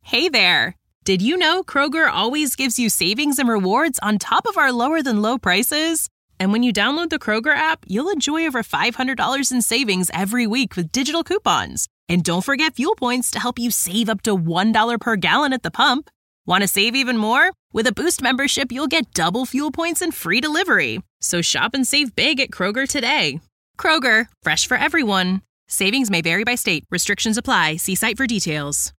Hey there! Did you know Kroger always gives you savings and rewards on top of our lower-than-low prices? And when you download the Kroger app, you'll enjoy over $500 in savings every week with digital coupons. And don't forget fuel points to help you save up to $1 per gallon at the pump. Want to save even more? With a Boost membership, you'll get double fuel points and free delivery. So shop and save big at Kroger today. Kroger, fresh for everyone. Savings may vary by state. Restrictions apply. See site for details.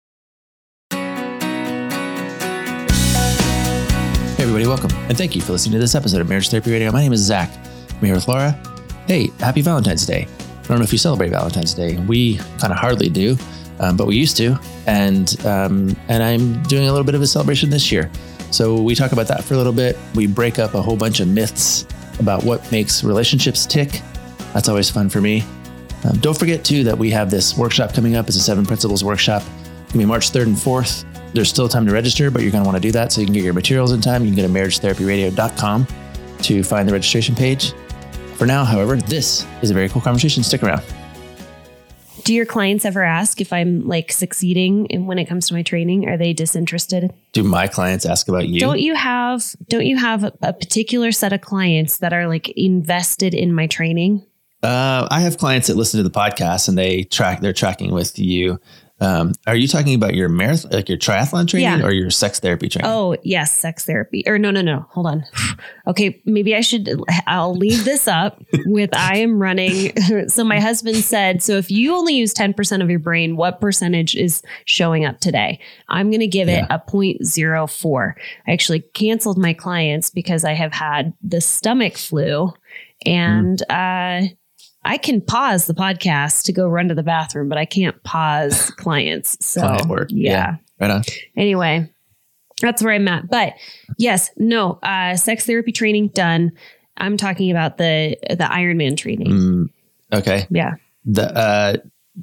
Hey everybody, welcome. And thank you for listening to this episode of Marriage Therapy Radio. My name is Zach. I'm here with Laura. Hey, happy Valentine's Day. I don't know if you celebrate Valentine's Day. We kind of hardly do, but we used to. And I'm doing a little bit of a celebration this year. So we talk about that for a little bit. We break up a whole bunch of myths about what makes relationships tick. That's always fun for me. Don't forget too that we have this workshop coming up. It's a 7 Principles workshop. It's going to be March 3rd and 4th. There's still time to register, but you're going to want to do that so you can get your materials in time. You can go to marriagetherapyradio.com to find the registration page. For now, however, this is a very cool conversation. Stick around. Do your clients ever ask if I'm like succeeding when it comes to my training? Are they disinterested? Do my clients ask about you? Don't you have a particular set of clients that are like invested in my training? I have clients that listen to the podcast and they're tracking with you. Are you talking about your marathon, like your triathlon training or your sex therapy training? Oh, yes. Sex therapy. Or no. Hold on. Okay. Maybe I'll leave this up with I am running. So my husband said, so if you only use 10% of your brain, what percentage is showing up today? I'm going to give it a 0.04. I actually canceled my clients because I have had the stomach flu and, I can pause the podcast to go run to the bathroom, but I can't pause clients. So client work. Yeah. Right on. Anyway, that's where I'm at. But yes, no, sex therapy training done. I'm talking about the Ironman training. Okay. Yeah. The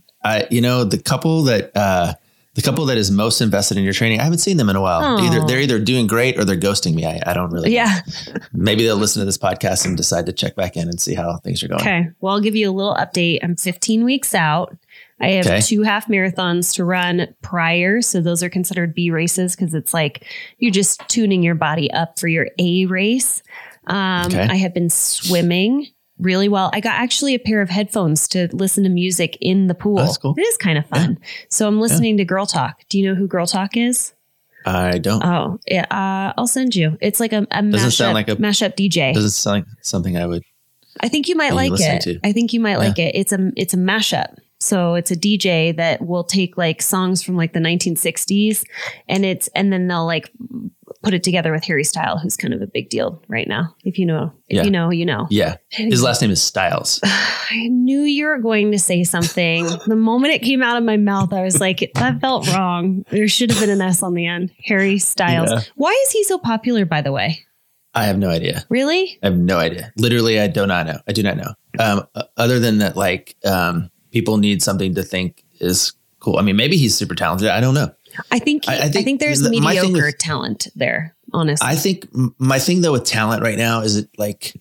couple that is most invested in your training, I haven't seen them in a while. They're either doing great or they're ghosting me. I don't really know. Maybe they'll listen to this podcast and decide to check back in and see how things are going. Okay. Well, I'll give you a little update. I'm 15 weeks out. I have 2 half marathons to run prior. So those are considered B races because it's like you're just tuning your body up for your A race. I have been swimming really well. I got actually a pair of headphones to listen to music in the pool. That's cool. It is kind of fun. Yeah. So I'm listening to Girl Talk. Do you know who Girl Talk is? I don't. Oh, yeah. I'll send you. It's like a mashup DJ. Doesn't sound like something I would. I think you might like it. I think you might like it. It's a mashup. So it's a DJ that will take like songs from like the 1960s and then they'll like put it together with Harry Styles, who's kind of a big deal right now. If you know, you know. Yeah. His last name is Styles. I knew you were going to say something. The moment it came out of my mouth, I was like, that felt wrong. There should have been an S on the end. Harry Styles. Yeah. Why is he so popular, by the way? I have no idea. Really? I have no idea. Literally, I do not know. I do not know. Other than that, like, people need something to think is cool. I mean, maybe he's super talented. I don't know. I think there's mediocre talent there, honestly. I think my thing though with talent right now is it like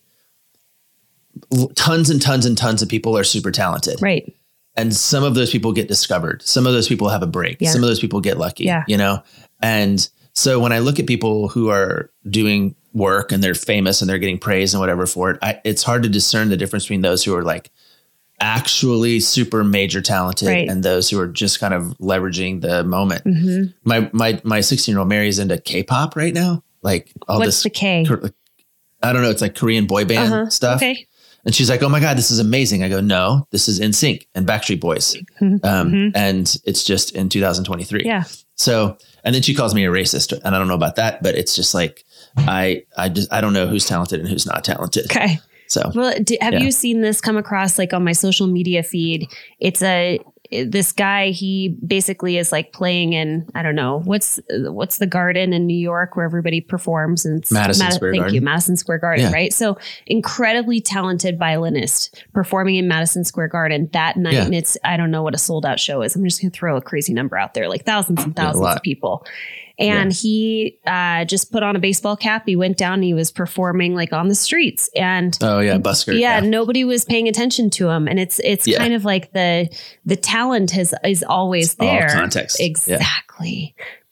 tons and tons and tons of people are super talented. Right. And some of those people get discovered. Some of those people have a break. Yeah. Some of those people get lucky, you know? And so when I look at people who are doing work and they're famous and they're getting praise and whatever for it, it's hard to discern the difference between those who are like actually super major talented and those who are just kind of leveraging the moment. Mm-hmm. My 16-year-old Mary is into K-pop right now. Like what's the K? I don't know. It's like Korean boy band stuff. Okay. And she's like, oh my God, this is amazing. I go, no, this is NSYNC and Backstreet Boys. And it's just in 2023. Yeah. So, and then she calls me a racist and I don't know about that, but it's just like, I don't know who's talented and who's not talented. Okay. So, well, have you seen this come across like on my social media feed? It's this guy, he basically is like playing in, I don't know, what's the garden in New York where everybody performs? And Madison Square Garden, right? So incredibly talented violinist performing in Madison Square Garden that night. And it's, I don't know what a sold out show is. I'm just going to throw a crazy number out there, like thousands and thousands of people. And he just put on a baseball cap. He went down and he was performing like on the streets. And busker. Yeah, nobody was paying attention to him. And it's kind of like the talent is always there. All context. Exactly.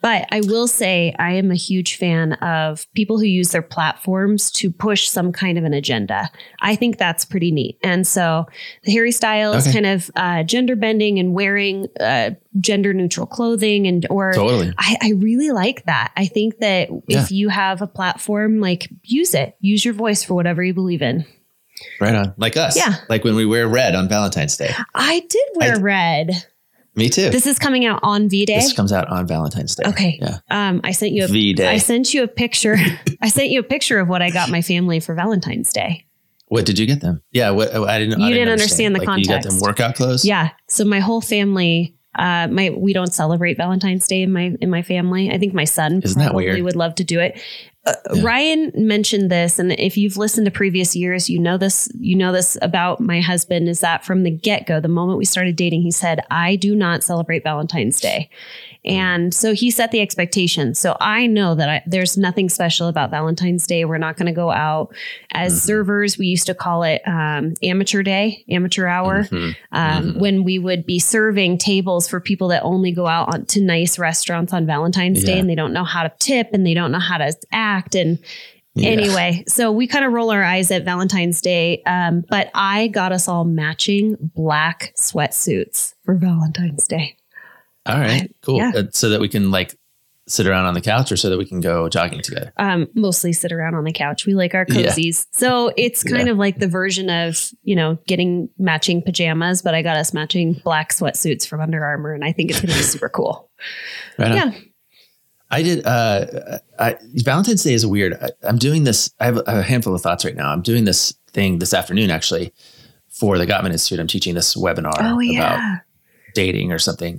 But I will say I am a huge fan of people who use their platforms to push some kind of an agenda. I think that's pretty neat. And so the Harry Styles kind of gender bending and wearing gender neutral clothing Totally. I really like that. I think that if you have a platform, like use it, use your voice for whatever you believe in. Right on. Like us. Yeah. Like when we wear red on Valentine's Day. I did wear red. Me too. This is coming out on V-Day. This comes out on Valentine's Day. Okay. Yeah. I sent you V-Day. I sent you a picture. I sent you a picture of what I got my family for Valentine's Day. What did you get them? Yeah. I didn't understand the context. You got them workout clothes? Yeah. So my whole family, we don't celebrate Valentine's Day in my family. I think my son probably would love to do it. Ryan mentioned this, and if you've listened to previous years, you know this about my husband, is that from the get-go, the moment we started dating, he said, I do not celebrate Valentine's Day. And so he set the expectation. So I know that there's nothing special about Valentine's Day. We're not going to go out. As servers, we used to call it amateur day, amateur hour, when we would be serving tables for people that only go out to nice restaurants on Valentine's Day, and they don't know how to tip and they don't know how to act. And anyway, so we kind of roll our eyes at Valentine's Day. But I got us all matching black sweatsuits for Valentine's Day. All right, cool. Yeah. So that we can like sit around on the couch, or so that we can go jogging together? Mostly sit around on the couch. We like our cozies. Yeah. So it's kind of like the version of, getting matching pajamas, but I got us matching black sweatsuits from Under Armour, and I think it's going to be super cool. Right on. Yeah. I did. Valentine's Day is weird. I'm doing this. I have a handful of thoughts right now. I'm doing this thing this afternoon, actually, for the Gottman Institute. I'm teaching this webinar about dating or something,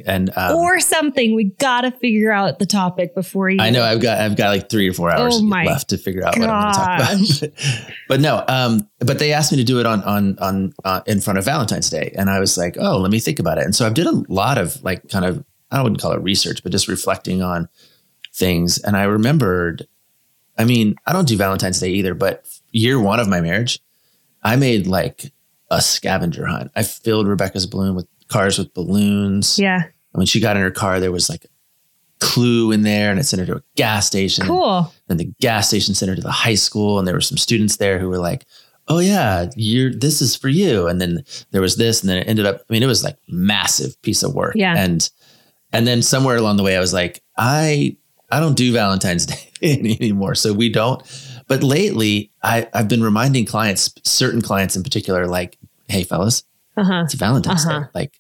we got to figure out the topic before you. I know I've got like 3 or 4 hours left to figure out what I'm going to talk about. But no, but they asked me to do it on in front of Valentine's Day, and I was like, oh, let me think about it. And so I did a lot of like kind of, I wouldn't call it research, but just reflecting on things. And I remembered, I don't do Valentine's Day either, but year 1 of my marriage, I made like a scavenger hunt. I filled Rebecca's balloon with cars with balloons. Yeah. And when she got in her car, there was like a clue in there, and it sent her to a gas station. Cool. And the gas station sent her to the high school, and there were some students there who were like, oh yeah, this is for you. And then there was this, and then it ended up, it was like massive piece of work. Yeah. And then somewhere along the way, I was like, I don't do Valentine's Day anymore. So we don't. But lately, I've been reminding certain clients in particular, like, hey fellas, it's Valentine's Day. Like,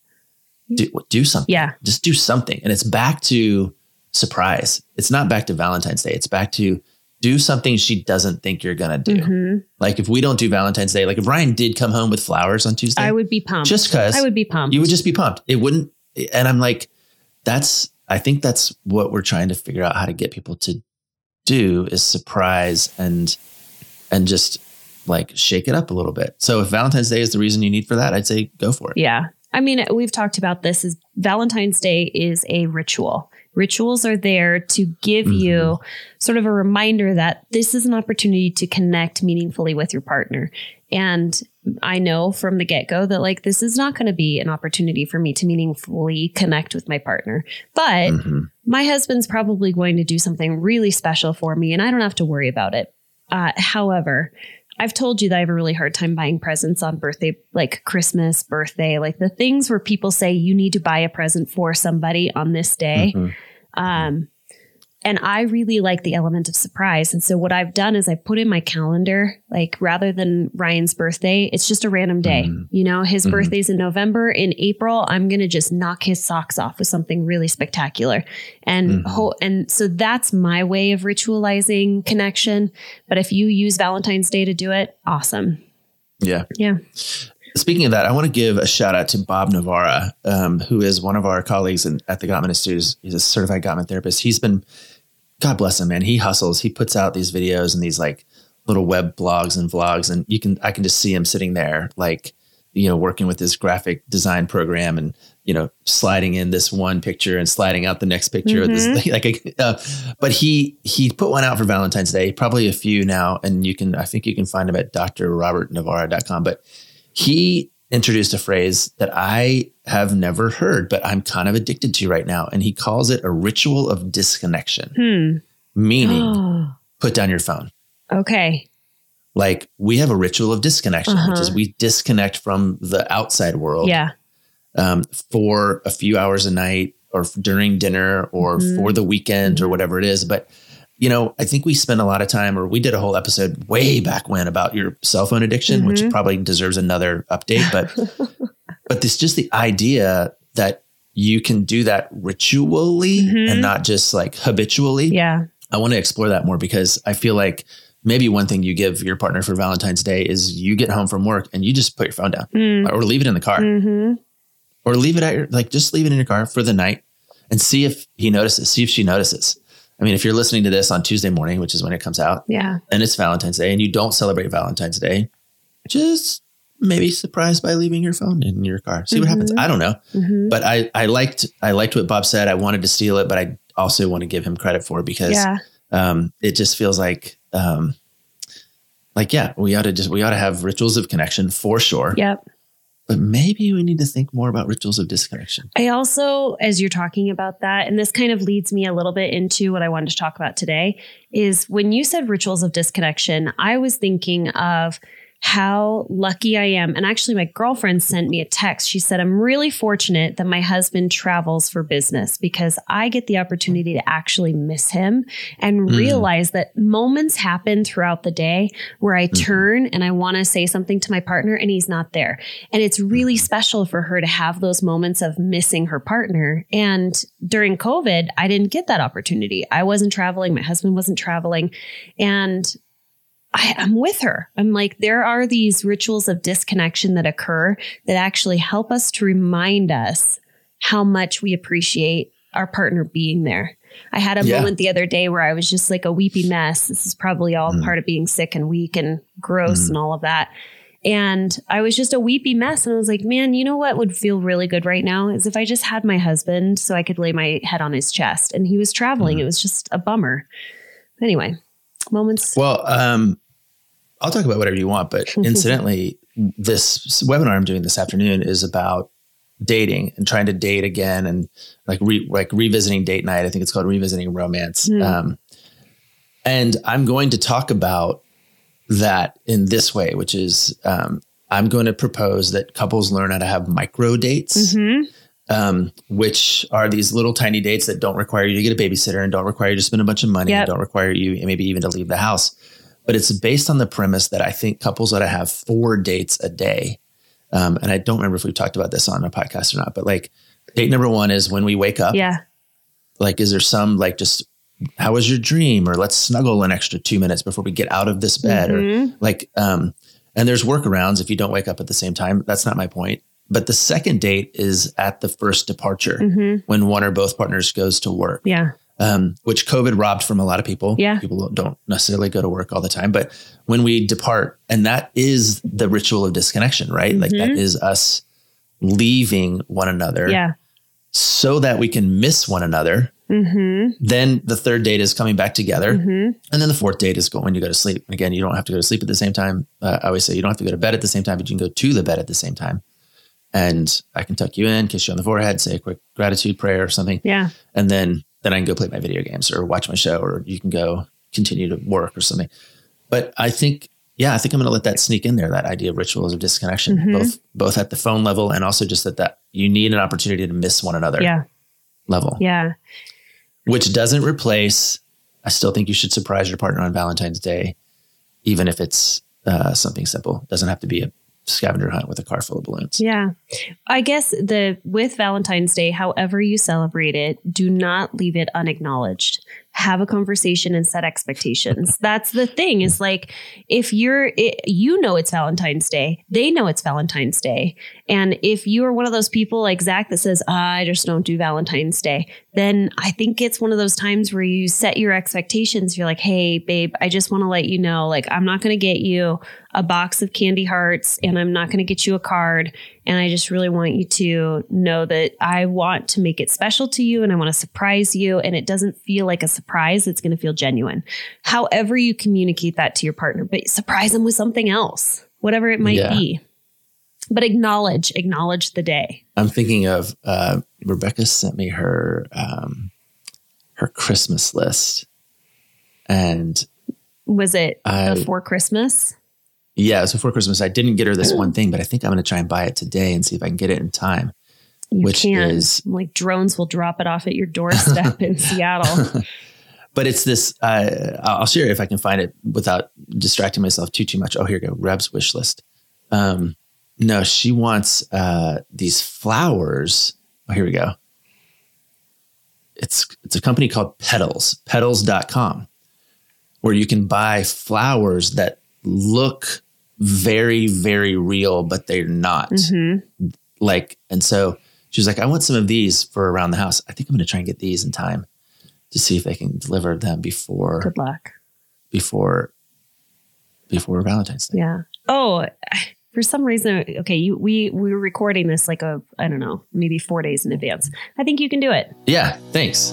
do something. Yeah. Just do something. And it's back to surprise. It's not back to Valentine's Day. It's back to do something she doesn't think you're going to do. Mm-hmm. Like if we don't do Valentine's Day, like if Ryan did come home with flowers on Tuesday, I would be pumped. Just because. I would be pumped. You would just be pumped. It wouldn't. And I'm like, I think that's what we're trying to figure out how to get people to do, is surprise and just like shake it up a little bit. So if Valentine's Day is the reason you need for that, I'd say go for it. Yeah. We've talked about this, is Valentine's Day is a ritual. Rituals are there to give you sort of a reminder that this is an opportunity to connect meaningfully with your partner. And I know from the get-go that like, this is not going to be an opportunity for me to meaningfully connect with my partner, but my husband's probably going to do something really special for me, and I don't have to worry about it. However, I've told you that I have a really hard time buying presents on birthday, like Christmas, birthday, like the things where people say you need to buy a present for somebody on this day. And I really like the element of surprise. And so what I've done is I put in my calendar, like rather than Ryan's birthday, it's just a random day. His birthday's in November. In April, I'm going to just knock his socks off with something really spectacular. And and so that's my way of ritualizing connection. But if you use Valentine's Day to do it, awesome. Yeah. Yeah. Speaking of that, I want to give a shout out to Bob Navarra, who is one of our colleagues at the Gottman Institute. He's a certified Gottman therapist. He's been, God bless him, man. He hustles. He puts out these videos and these like little web blogs and vlogs, and I can just see him sitting there, like, working with his graphic design program, and sliding in this one picture and sliding out the next picture of this. But he put one out for Valentine's Day, probably a few now, and I think you can find him at drrobertnavarra.com. But he introduced a phrase that I have never heard, but I'm kind of addicted to right now. And he calls it a ritual of disconnection, meaning put down your phone. Okay. Like we have a ritual of disconnection, which is we disconnect from the outside world for a few hours a night or during dinner or for the weekend or whatever it is. But, you know, I think we spend a lot of time, or we did a whole episode way back when about your cell phone addiction, which probably deserves another update. But this just the idea that you can do that ritually and not just like habitually. Yeah. I want to explore that more because I feel like maybe one thing you give your partner for Valentine's Day is you get home from work and you just put your phone down or leave it in the car or leave it at your, like, just leave it in your car for the night and see if he notices, see if she notices. I mean, if you're listening to this on Tuesday morning, which is when it comes out and it's Valentine's Day and you don't celebrate Valentine's Day, just maybe surprise by leaving your phone in your car. See what happens. I don't know. But I liked what Bob said. I wanted to steal it, but I also want to give him credit for it because it just feels like we ought to have rituals of connection for sure. Yep. But maybe we need to think more about rituals of disconnection. I also, as you're talking about that, and this kind of leads me a little bit into what I wanted to talk about today, is when you said rituals of disconnection, I was thinking of how lucky I am. And actually, my girlfriend sent me a text. She said, I'm really fortunate that my husband travels for business because I get the opportunity to actually miss him and realize that moments happen throughout the day where I turn and I want to say something to my partner and he's not there. And it's really special for her to have those moments of missing her partner. And during COVID, I didn't get that opportunity. I wasn't traveling. My husband wasn't traveling. And I'm with her. I'm like, there are these rituals of disconnection that occur that actually help us to remind us how much we appreciate our partner being there. I had a moment the other day where I was just like a weepy mess. This is probably all part of being sick and weak and gross and all of that. And I was just a weepy mess. And I was like, man, you know what would feel really good right now is if I just had my husband so I could lay my head on his chest. And he was traveling. It was just a bummer. Anyway, moments. Well, I'll talk about whatever you want, but incidentally, this webinar I'm doing this afternoon is about dating and trying to date again and like revisiting date night. I think it's called Revisiting Romance. And I'm going to talk about that in this way, which is I'm going to propose that couples learn how to have micro dates, which are these little tiny dates that don't require you to get a babysitter and don't require you to spend a bunch of money and don't require you maybe even to leave the house. But it's based on the premise that I think couples ought to have 4 dates a day. And I don't remember if we've talked about this on a podcast or not, but like date number 1 is when we wake up. Yeah. Like, is there some like just, how was your dream? Or let's snuggle an extra 2 minutes before we get out of this bed or like, and there's workarounds if you don't wake up at the same time. That's not my point. But the second date is at the first departure when one or both partners goes to work. Yeah. Which COVID robbed from a lot of people. Yeah. People don't necessarily go to work all the time, but when we depart, and that is the ritual of disconnection, right? Like that is us leaving one another so that we can miss one another. Then the third date is coming back together. And then the fourth date is when you go to sleep. And again, you don't have to go to sleep at the same time. I always say you don't have to go to bed at the same time, but you can go to the bed at the same time. And I can tuck you in, kiss you on the forehead, say a quick gratitude prayer or something. Yeah. And then I can go play my video games or watch my show, or you can go continue to work or something. But I think I'm going to let that sneak in there, that idea of rituals of disconnection, both at the phone level and also just that you need an opportunity to miss one another level. Yeah. Which doesn't replace, I still think you should surprise your partner on Valentine's Day, even if it's something simple. It doesn't have to be a scavenger hunt with a car full of balloons. Yeah. I guess with Valentine's Day, however you celebrate it, do not leave it unacknowledged. Have a conversation and set expectations. That's the thing is like, if it's Valentine's Day, they know it's Valentine's Day. And if you are one of those people like Zach that says, I just don't do Valentine's Day, then I think it's one of those times where you set your expectations. You're like, hey, babe, I just want to let you know, like, I'm not going to get you a box of candy hearts and I'm not going to get you a card. And I just really want you to know that I want to make it special to you and I want to surprise you. And it doesn't feel like a surprise. It's going to feel genuine. However you communicate that to your partner, but surprise them with something else, whatever it might be. But acknowledge the day. I'm thinking of Rebecca sent me her Christmas list, and was it before Christmas? Yeah, it was before Christmas. I didn't get her this one thing, but I think I'm going to try and buy it today and see if I can get it in time. Is like drones will drop it off at your doorstep in Seattle. But it's this. I'll share it if I can find it without distracting myself too much. Oh, here we go. Reb's wish list. No, she wants these flowers. Oh, here we go. It's a company called Petals, petals.com, where you can buy flowers that look very, very real, but they're not. Mm-hmm. And so she was like, I want some of these for around the house. I think I'm going to try and get these in time to see if they can deliver them before. Good luck. Before Valentine's Day. Yeah. Oh, for some reason, okay, we were recording this like maybe 4 days in advance. I think you can do it. Yeah, thanks.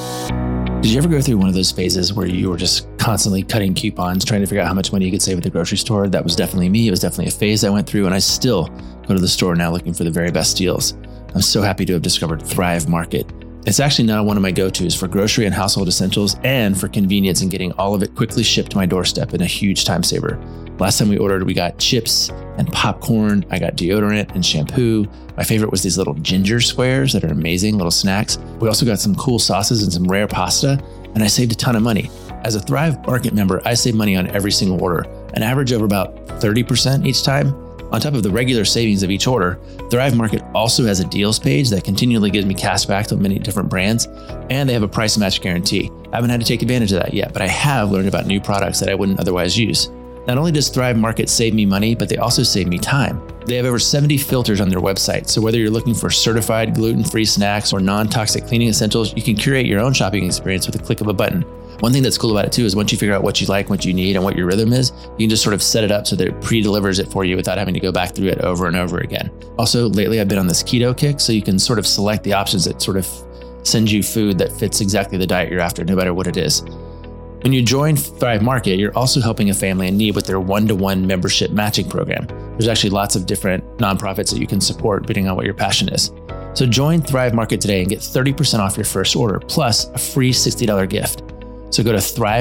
Did you ever go through one of those phases where you were just constantly cutting coupons, trying to figure out how much money you could save at the grocery store? That was definitely me. It was definitely a phase I went through, and I still go to the store now looking for the very best deals. I'm so happy to have discovered Thrive Market. It's actually now one of my go-tos for grocery and household essentials and for convenience in getting all of it quickly shipped to my doorstep, and a huge time saver. Last time we ordered, we got chips and popcorn. I got deodorant and shampoo. My favorite was these little ginger squares that are amazing, little snacks. We also got some cool sauces and some rare pasta, and I saved a ton of money. As a Thrive Market member, I save money on every single order, an average of about 30% each time. On top of the regular savings of each order, Thrive Market also has a deals page that continually gives me cash back to many different brands, and they have a price match guarantee. I haven't had to take advantage of that yet, but I have learned about new products that I wouldn't otherwise use. Not only does Thrive Market save me money, but they also save me time. They have over 70 filters on their website, so whether you're looking for certified gluten-free snacks or non-toxic cleaning essentials, you can curate your own shopping experience with a click of a button. One thing that's cool about it too is once you figure out what you like, what you need, and what your rhythm is, you can just sort of set it up so that it pre-delivers it for you without having to go back through it over and over again. Also, lately I've been on this keto kick, so you can sort of select the options that sort of send you food that fits exactly the diet you're after, no matter what it is. When you join Thrive Market, you're also helping a family in need with their one-to-one membership matching program. There's actually lots of different nonprofits that you can support depending on what your passion is. So join Thrive Market today and get 30% off your first order, plus a free $60 gift. So go to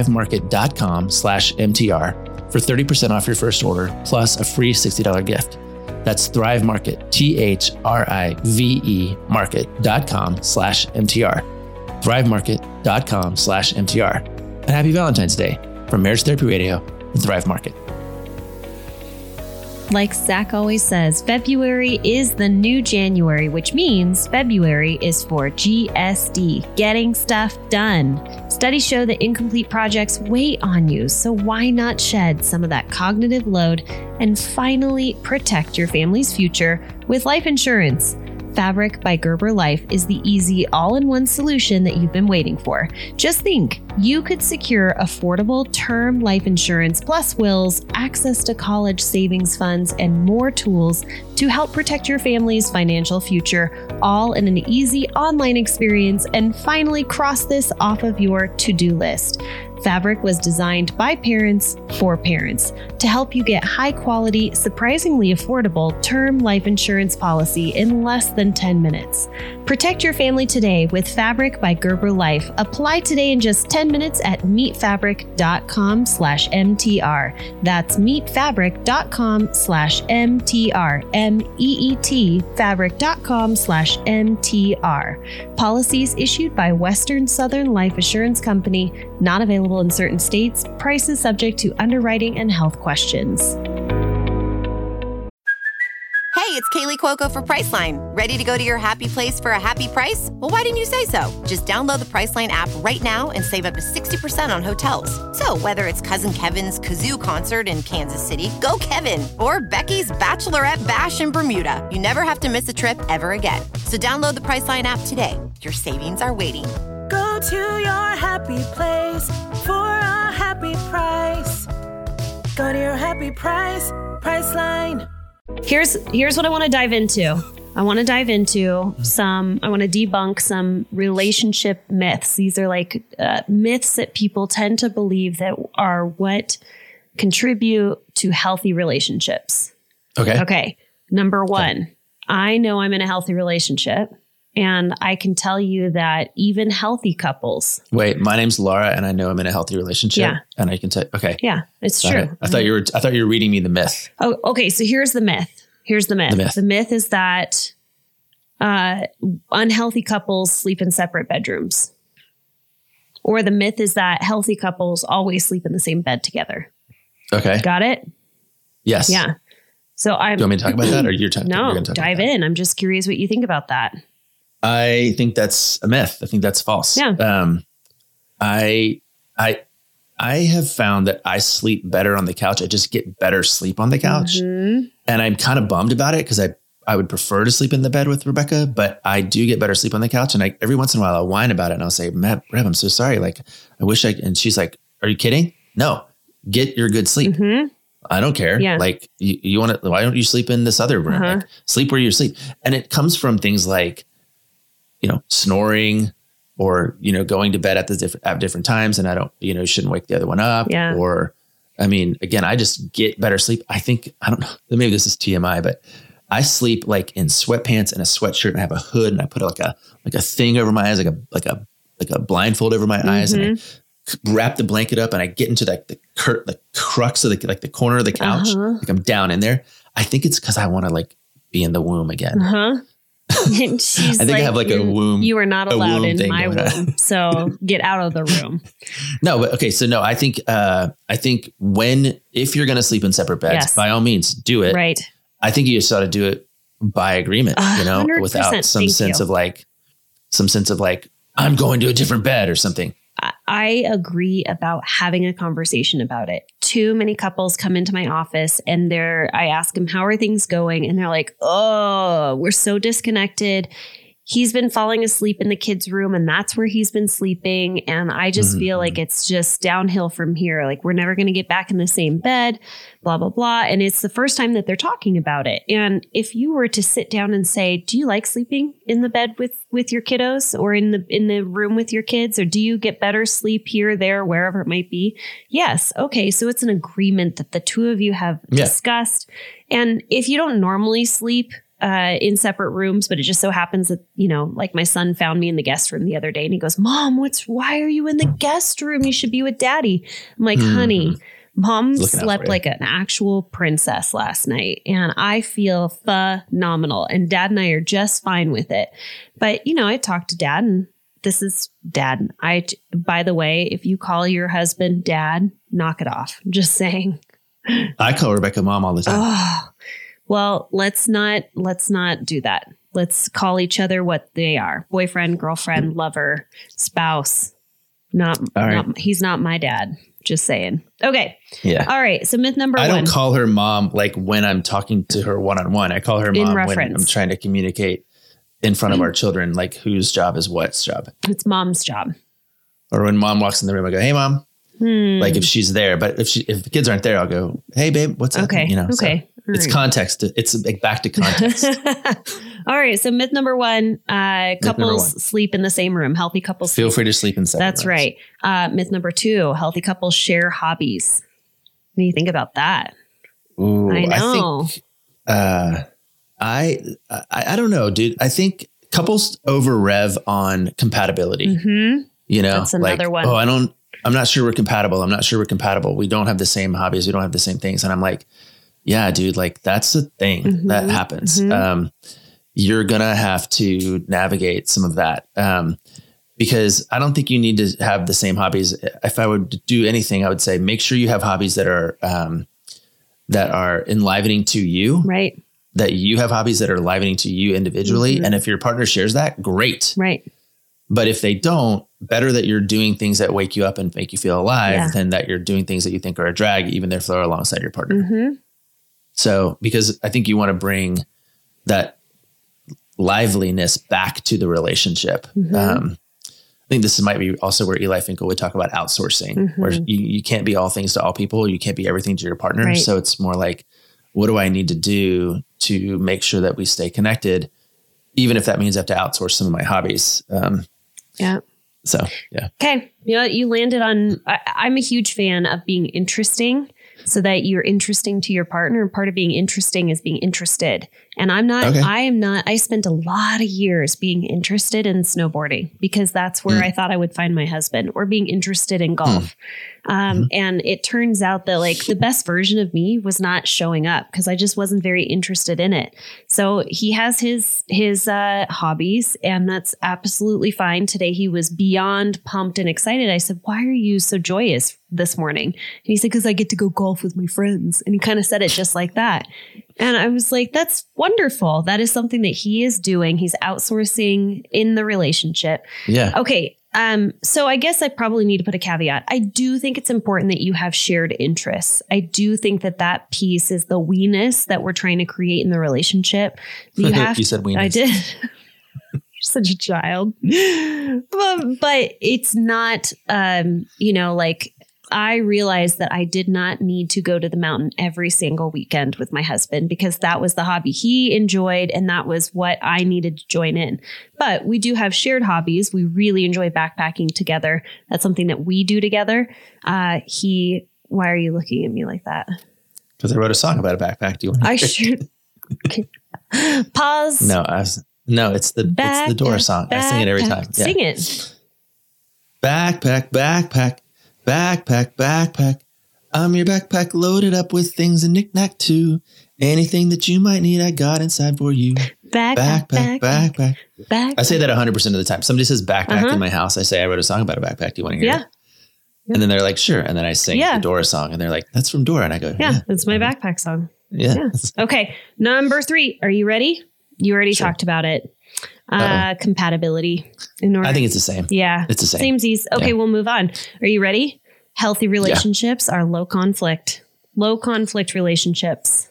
thrivemarket.com/MTR for 30% off your first order, plus a free $60 gift. That's Thrive Market, THRIVE market.com/MTR. thrivemarket.com/MTR. And happy Valentine's Day from Marriage Therapy Radio and Thrive Market. Like Zach always says, February is the new January, which means February is for GSD, getting stuff done. Studies show that incomplete projects weigh on you, so why not shed some of that cognitive load and finally protect your family's future with life insurance? Fabric by Gerber Life is the easy all-in-one solution that you've been waiting for. Just think, you could secure affordable term life insurance plus wills, access to college savings funds, and more tools to help protect your family's financial future, all in an easy online experience, and finally cross this off of your to-do list. Fabric was designed by parents for parents to help you get high quality, surprisingly affordable term life insurance policy in less than 10 minutes. Protect your family today with Fabric by Gerber Life. Apply today in just 10 minutes at meetfabric.com/MTR. That's meetfabric.com/MTR. MEET fabric.com/MTR. Policies issued by Western Southern Life Assurance Company, not available in certain states. Prices subject to underwriting and health questions. Hey, it's Kaylee Cuoco for Priceline. Ready to go to your happy place for a happy price? Well, why didn't you say so? Just download the Priceline app right now and save up to 60% on hotels. So whether it's Cousin Kevin's Kazoo Concert in Kansas City, go Kevin, or Becky's Bachelorette Bash in Bermuda, you never have to miss a trip ever again. So download the Priceline app today. Your savings are waiting. Go to your happy place for a happy price. Go to your happy price, Priceline. Here's what I want to dive into. I want to debunk some relationship myths. These are like myths that people tend to believe that are what contribute to healthy relationships. Okay. Okay. Number one, I know I'm in a healthy relationship, and I can tell you that even healthy couples. Wait, my name's Laura, and I know I'm in a healthy relationship. Yeah. And I can tell. Okay. Yeah, it's true. I thought you were reading me the myth. Oh, okay. So here's the myth. The myth is that unhealthy couples sleep in separate bedrooms. Or the myth is that healthy couples always sleep in the same bed together. Okay. Got it? Yes. Yeah. So Do you want me to talk about that, or you're talking? No, dive in. I'm just curious what you think about that. I think that's a myth. I think that's false. Yeah. I have found that I sleep better on the couch. I just get better sleep on the couch. Mm-hmm. And I'm kind of bummed about it because I would prefer to sleep in the bed with Rebecca, but I do get better sleep on the couch. And every once in a while I'll whine about it and I'll say, Reb, I'm so sorry. Like, I wish and she's like, are you kidding? No, get your good sleep. Mm-hmm. I don't care. Yeah. Like you want to, why don't you sleep in this other room? Like, sleep where you sleep. And it comes from things like, snoring or, going to bed at different times. And I don't, shouldn't wake the other one up. Yeah. Or, again, I just get better sleep. I don't know, maybe this is TMI, but I sleep like in sweatpants and a sweatshirt, and I have a hood, and I put like a thing over my eyes, like a blindfold over my eyes, and I wrap the blanket up, and I get into like the crux of the corner of the couch, like I'm down in there. I think it's because I want to like be in the womb again. She's I think I have like a womb. You are not allowed in my womb, so get out of the room. No, but okay. So no, I think if you're going to sleep in separate beds, by all means do it. Right. I think you just ought to do it by agreement, 100%. without some sense of like, I'm going to a different bed or something. I agree about having a conversation about it. Too many couples come into my office and I ask them, how are things going? And they're like, oh, we're so disconnected. He's been falling asleep in the kids' room, and that's where he's been sleeping. And I just feel like it's just downhill from here. Like, we're never going to get back in the same bed, blah, blah, blah. And it's the first time that they're talking about it. And if you were to sit down and say, do you like sleeping in the bed with your kiddos, or in the room with your kids? Or do you get better sleep here, there, wherever it might be? Yes. Okay. So it's an agreement that the two of you have discussed. And if you don't normally sleep in separate rooms, but it just so happens that, like my son found me in the guest room the other day and he goes, Mom, why are you in the guest room? You should be with Daddy. I'm like, honey, Mom slept like an actual princess last night, and I feel phenomenal. And Dad and I are just fine with it. But, I talked to Dad, and this is Dad. By the way, if you call your husband Dad, knock it off. I'm just saying. I call Rebecca Mom all the time. Oh. Well, let's not do that. Let's call each other what they are: boyfriend, girlfriend, lover, spouse. He's not my dad. Just saying. Okay. Yeah. All right. So myth number one. I don't call her mom like when I'm talking to her one-on-one. I call her mom when I'm trying to communicate in front of our children, like whose job is what's job. It's Mom's job. Or when Mom walks in the room, I go, hey, Mom. Like if she's there, but if the kids aren't there, I'll go, hey, babe, what's up? Okay. Okay. So it's context. It's back to context. All right. So myth number one, couples sleep in the same room. Healthy couples feel free to sleep in separate That's rooms. right. Myth number two, healthy couples share hobbies. What do you think about that? Ooh, I know. I think, I don't know, dude. I think couples over rev on compatibility. That's another one. Oh, I'm not sure we're compatible. We don't have the same hobbies. We don't have the same things. And I'm like, yeah, dude, like that's a thing that happens. You're going to have to navigate some of that. Because I don't think you need to have the same hobbies. If I would do anything, I would say, make sure you have hobbies that are enlivening to you. Right. That you have hobbies that are enlivening to you individually. And if your partner shares that, great. Right. But if they don't, better that you're doing things that wake you up and make you feel alive than that you're doing things that you think are a drag, even if they're alongside your partner. So, because I think you want to bring that liveliness back to the relationship. I think this might be also where Eli Finkel would talk about outsourcing, where you can't be all things to all people. You can't be everything to your partner. Right. So it's more like, what do I need to do to make sure that we stay connected? Even if that means I have to outsource some of my hobbies. So, yeah. Okay. You landed on, I'm a huge fan of being interesting, so that you're interesting to your partner. And part of being interesting is being interested. And I'm not, Okay. I am not, I spent a lot of years being interested in snowboarding because that's where I thought I would find my husband, or being interested in golf. And it turns out that like the best version of me was not showing up because I just wasn't very interested in it. So he has his hobbies, and that's absolutely fine. Today he was beyond pumped and excited. I said, "Why are you so joyous this morning?" And he said, "Because I get to go golf with my friends." And he kind of said it just like that. And I was like, that's wonderful. That is something that he is doing. He's outsourcing in the relationship. Yeah. Okay. So I guess I probably need to put a caveat. I do think it's important that you have shared interests. I do think that that piece is the weeness that we're trying to create in the relationship. You have. You said weeness. I did. You're such a child. But it's not, like I realized that I did not need to go to the mountain every single weekend with my husband because that was the hobby he enjoyed and that was what I needed to join in. But we do have shared hobbies. We really enjoy backpacking together. That's something that we do together. Why are you looking at me like that? Because I wrote a song about a backpack. Do you want to I should. Okay. Pause. No, it's the Doors song. I sing it every time. Yeah. Sing it. Backpack, backpack. Backpack, backpack. I'm your backpack loaded up with things and knick-knack too. Anything that you might need, I got inside for you. Backpack, backpack. I say that 100% of the time. Somebody says backpack in my house. I say, I wrote a song about a backpack. Do you want to hear it? And then they're like, sure. And then I sing the Dora song and they're like, that's from Dora. And I go, yeah. That's my backpack song. Yeah. Okay. Number 3. Are you ready? You already talked about it. Compatibility. I think it's the same. Yeah. It's the same. Samesies. Okay, we'll move on. Are you ready? Healthy relationships are low conflict. Low conflict relationships.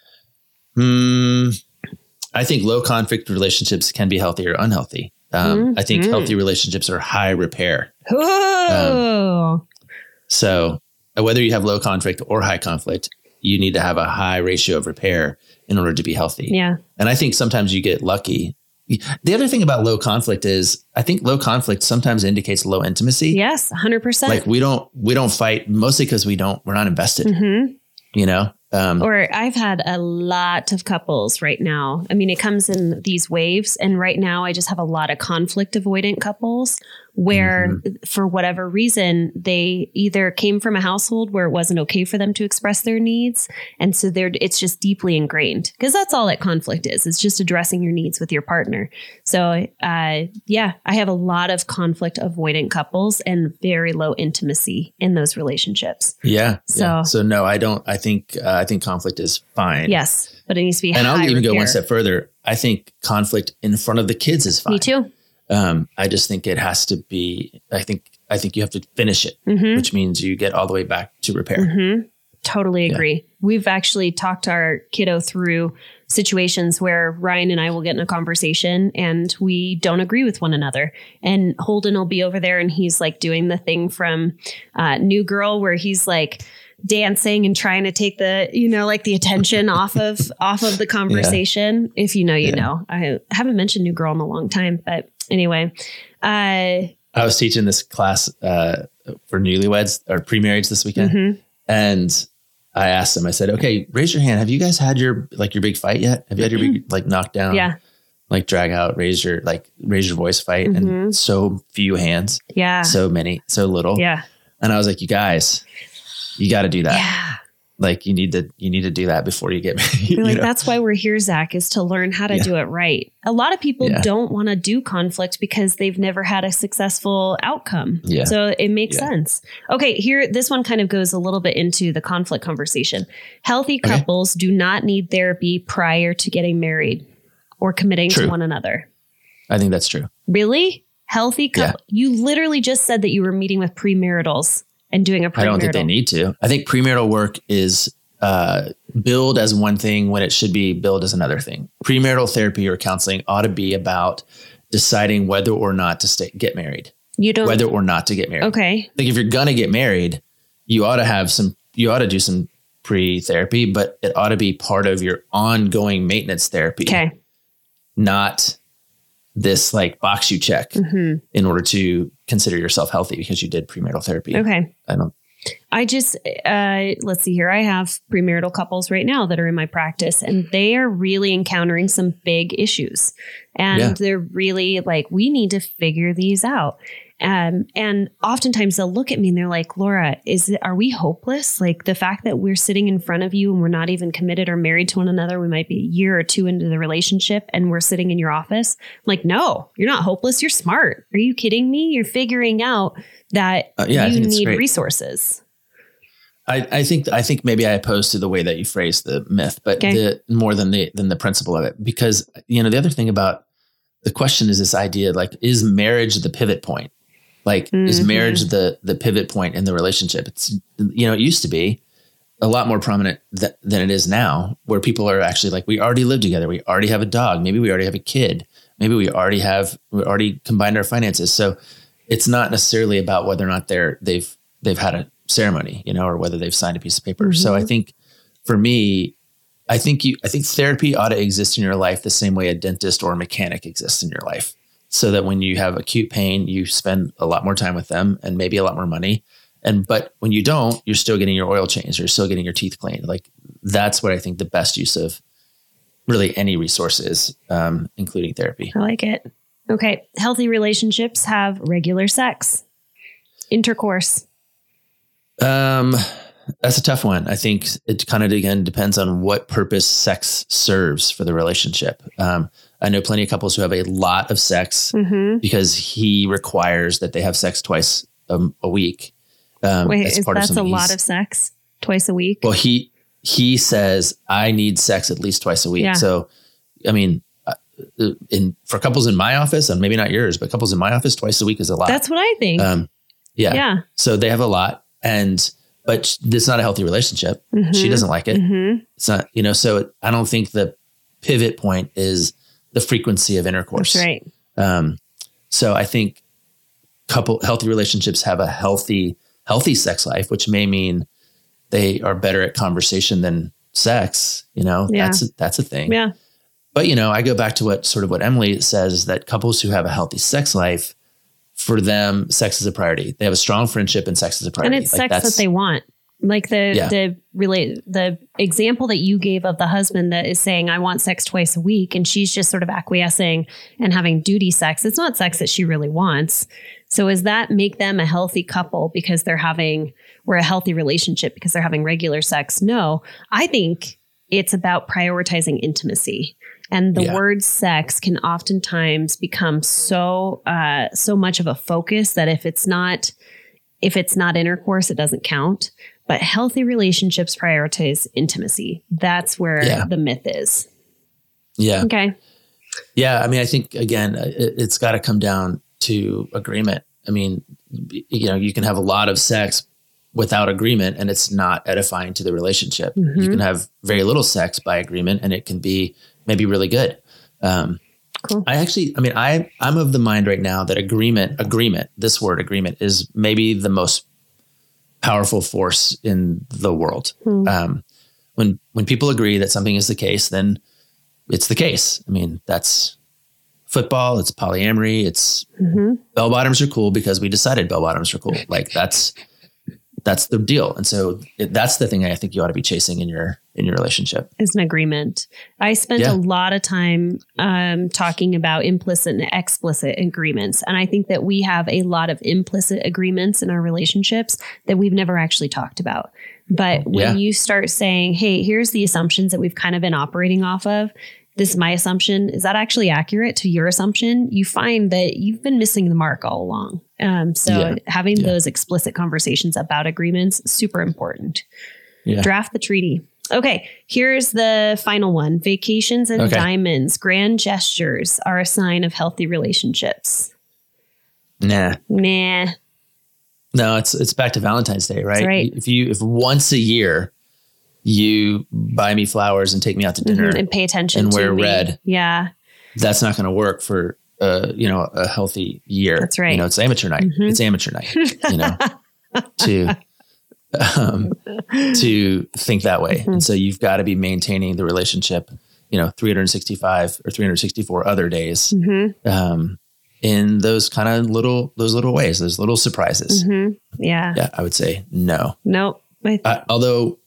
I think low conflict relationships can be healthy or unhealthy. I think healthy relationships are high repair. So whether you have low conflict or high conflict, you need to have a high ratio of repair in order to be healthy. Yeah. And I think sometimes you get lucky. The other thing about low conflict is I think low conflict sometimes indicates low intimacy. Yes, 100%. Like we don't fight mostly because we're not invested, you know? Or I've had a lot of couples right now. I mean, it comes in these waves. And right now I just have a lot of conflict avoidant couples where for whatever reason, they either came from a household where it wasn't okay for them to express their needs. And so it's just deeply ingrained because that's all that conflict is. It's just addressing your needs with your partner. So I have a lot of conflict avoidant couples and very low intimacy in those relationships. Yeah. So no, I don't. I think conflict is fine. Yes, but it needs to be and high I'll even repair. go one step further. I think conflict in front of the kids is fine. Me too. I just think it has to be, I think you have to finish it, which means you get all the way back to repair. Totally agree. Yeah. We've actually talked our kiddo through situations where Ryan and I will get in a conversation and we don't agree with one another. And Holden will be over there and he's like doing the thing from New Girl where he's like dancing and trying to take the, the attention off of the conversation. Yeah. If you know, you know. I haven't mentioned New Girl in a long time, but anyway. I was teaching this class for newlyweds or pre-marriage this weekend. And I asked them, I said, okay, raise your hand. Have you guys had your big fight yet? Have you had your big, knockdown? Yeah. Drag out, raise your voice fight? And so few hands. Yeah. So many, so little. Yeah. And I was like, you guys, you got to do that. Yeah. You need to do that before you get married. That's why we're here, Zach, is to learn how to do it right. A lot of people don't want to do conflict because they've never had a successful outcome. Yeah. So it makes sense. Okay, here, this one kind of goes a little bit into the conflict conversation. Healthy couples do not need therapy prior to getting married or committing to one another. I think that's true. Really? Healthy couple. Yeah. You literally just said that you were meeting with premaritals. And doing a premarital. I don't think they need to. I think premarital work is billed as one thing when it should be billed as another thing. Premarital therapy or counseling ought to be about deciding whether or not to get married. Whether or not to get married. Okay. If you're going to get married, you ought to do some pre-therapy, but it ought to be part of your ongoing maintenance therapy. Okay. Not this box you check in order to consider yourself healthy because you did premarital therapy. Okay. I just, let's see here. I have premarital couples right now that are in my practice, and they are really encountering some big issues. And they're really like, we need to figure these out. And oftentimes they'll look at me and they're like, Laura, are we hopeless? Like the fact that we're sitting in front of you and we're not even committed or married to one another. We might be a year or two into the relationship and we're sitting in your office. I'm like, no, you're not hopeless. You're smart. Are you kidding me? You're figuring out that you need resources. I think maybe I oppose to the way that you phrase the myth, but more than the principle of it, because, the other thing about the question is this idea, like, is marriage the pivot point? Like, is marriage the pivot point in the relationship? It's, it used to be a lot more prominent than it is now, where people are actually like, we already live together. We already have a dog. Maybe we already have a kid. Maybe we already combined our finances. So it's not necessarily about whether or not they've had a ceremony, or whether they've signed a piece of paper. So I think for me, I think therapy ought to exist in your life the same way a dentist or a mechanic exists in your life. So that when you have acute pain, you spend a lot more time with them and maybe a lot more money. But when you don't, you're still getting your oil changed, you're still getting your teeth cleaned. Like, that's what I think the best use of really any resource is, including therapy. I like it. Okay. Healthy relationships have regular sex, intercourse. That's a tough one. I think it kind of, again, depends on what purpose sex serves for the relationship. I know plenty of couples who have a lot of sex because he requires that they have sex twice a week. Wait, that's a lot of sex twice a week? Well, he says, I need sex at least twice a week. Yeah. So, I mean, for couples in my office, and maybe not yours, but couples in my office, twice a week is a lot. That's what I think. Yeah. So they have a lot, but it's not a healthy relationship. She doesn't like it. It's not, so I don't think the pivot point is the frequency of intercourse. That's right. So I think healthy relationships have a healthy sex life, which may mean they are better at conversation than sex. That's a thing. Yeah. But, I go back to what Emily says, that couples who have a healthy sex life, for them, sex is a priority. They have a strong friendship and sex is a priority. And it's sex that they want. Like the example that you gave of the husband that is saying, I want sex twice a week. And she's just sort of acquiescing and having duty sex. It's not sex that she really wants. So does that make them a healthy couple because we're a healthy relationship because they're having regular sex? No, I think it's about prioritizing intimacy. And the word sex can oftentimes become so much of a focus that if it's not intercourse, it doesn't count. But healthy relationships prioritize intimacy. That's where the myth is. Yeah. Okay. Yeah. I mean, I think, again, it's got to come down to agreement. I mean, you can have a lot of sex without agreement and it's not edifying to the relationship. You can have very little sex by agreement and it can be maybe really good. Cool. I'm of the mind right now that agreement, this word agreement, is maybe the most powerful force in the world. When people agree that something is the case, then it's the case. I mean, that's football, it's polyamory, it's bell bottoms are cool because we decided bell bottoms are cool. Like that's the deal. And so that's the thing I think you ought to be chasing in your relationship. Is an agreement. I spent a lot of time talking about implicit and explicit agreements. And I think that we have a lot of implicit agreements in our relationships that we've never actually talked about. But when you start saying, hey, here's the assumptions that we've kind of been operating off of. This is my assumption. Is that actually accurate to your assumption? You find that you've been missing the mark all along. Having those explicit conversations about agreements, super important. Yeah. Draft the treaty. Okay, here's the final one. Vacations and diamonds, grand gestures are a sign of healthy relationships. Nah. No, it's back to Valentine's Day, right? That's right. If once a year you buy me flowers and take me out to dinner and pay attention and to wear me. red, that's not going to work for a healthy year. That's right. It's amateur night. It's amateur night. To think that way. And so you've got to be maintaining the relationship, 365 or 364 other days, in in those kind of little ways, those little surprises. Mm-hmm. Yeah, I would say no. Nope. Although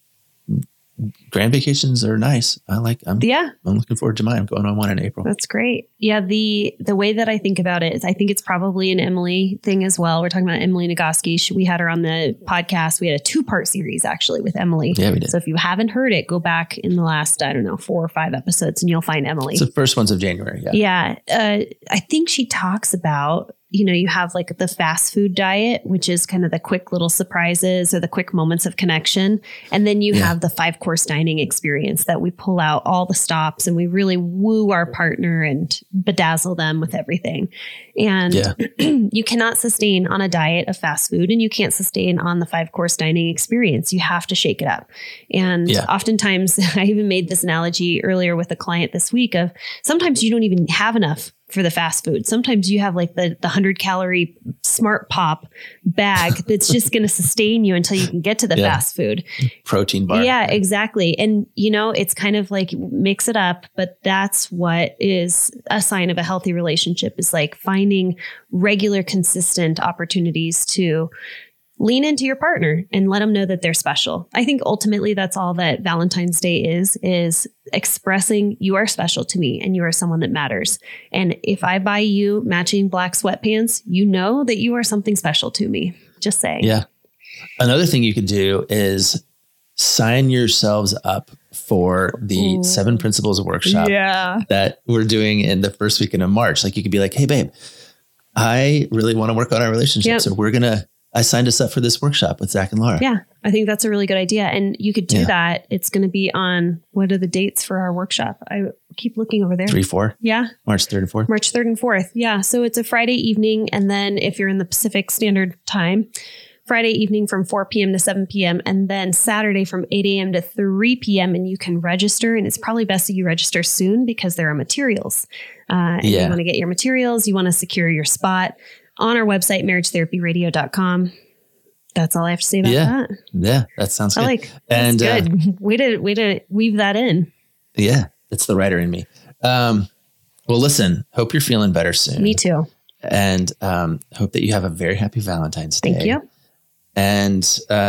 grand vacations are nice. I'm looking forward to mine. I'm going on one in April. That's great. Yeah. The way that I think about it is I think it's probably an Emily thing as well. We're talking about Emily Nagoski. We had her on the podcast. We had a 2-part series actually with Emily. Yeah, we did. So if you haven't heard it, go back in the last, 4 or 5 episodes and you'll find Emily. It's the first ones of January. Yeah. I think she talks about, you have like the fast food diet, which is kind of the quick little surprises or the quick moments of connection. And then you have the 5-course dining experience that we pull out all the stops and we really woo our partner and bedazzle them with everything. And you cannot sustain on a diet of fast food and you can't sustain on the 5-course dining experience. You have to shake it up. And oftentimes I even made this analogy earlier with a client this week of sometimes you don't even have enough for the fast food. Sometimes you have like the 100-calorie Smart Pop bag that's just going to sustain you until you can get to the fast food. Protein bar. Yeah, exactly. And, it's kind of like mix it up, but that's what is a sign of a healthy relationship is like finding regular, consistent opportunities to lean into your partner and let them know that they're special. I think ultimately that's all that Valentine's Day is expressing you are special to me and you are someone that matters. And if I buy you matching black sweatpants, you know that you are something special to me. Just saying. Yeah. Another thing you could do is sign yourselves up for the 7 Principles workshop that we're doing in the first weekend of March. Like you could be like, hey, babe, I really want to work on our relationship. So I signed us up for this workshop with Zach and Laura. Yeah, I think that's a really good idea. And you could do that. It's going to be on, what are the dates for our workshop? I keep looking over there. 3-4. Yeah. March 3rd and 4th. March 3rd and 4th. Yeah. So it's a Friday evening. And then if you're in the Pacific Standard Time, Friday evening from 4 p.m. to 7 p.m. and then Saturday from 8 a.m. to 3 p.m. And you can register. And it's probably best that you register soon because there are materials. And you want to get your materials. You want to secure your spot on our website, marriagetherapyradio.com. That's all I have to say about that. Yeah, that sounds good. That's good. Way to weave that in. Yeah, it's the writer in me. Well, listen, hope you're feeling better soon. Me too. And hope that you have a very happy Valentine's Day. Thank you. And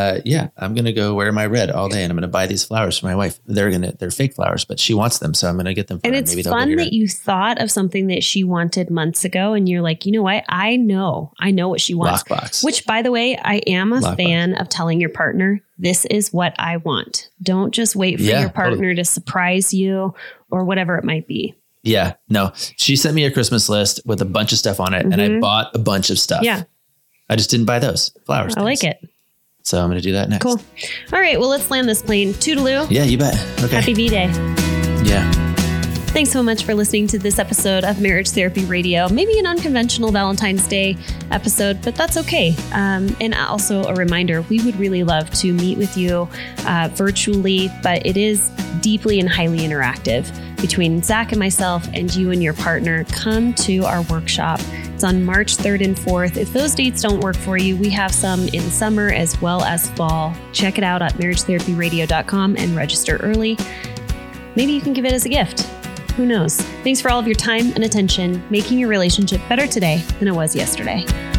I'm going to go wear my red all day and I'm going to buy these flowers for my wife. They're fake flowers, but she wants them. So I'm going to get them for her. And it's fun that you thought of something that she wanted months ago and you're like, you know what? I know what she wants. Lockbox. Which, by the way, I am a fan of telling your partner, this is what I want. Don't just wait for your partner to surprise you or whatever it might be. Yeah, no, she sent me a Christmas list with a bunch of stuff on it and I bought a bunch of stuff. Yeah. I just didn't buy those flowers. I like it. So I'm going to do that next. Cool. All right. Well, let's land this plane. Toodaloo. Yeah, you bet. Okay. Happy V-Day. Yeah. Thanks so much for listening to this episode of Marriage Therapy Radio. Maybe an unconventional Valentine's Day episode, but that's okay. And also a reminder, we would really love to meet with you virtually, but it is deeply and highly interactive between Zach and myself and you and your partner. Come to our workshop. It's on March 3rd and 4th. If those dates don't work for you, we have some in summer as well as fall. Check it out at marriagetherapyradio.com and register early. Maybe you can give it as a gift. Who knows? Thanks for all of your time and attention, making your relationship better today than it was yesterday.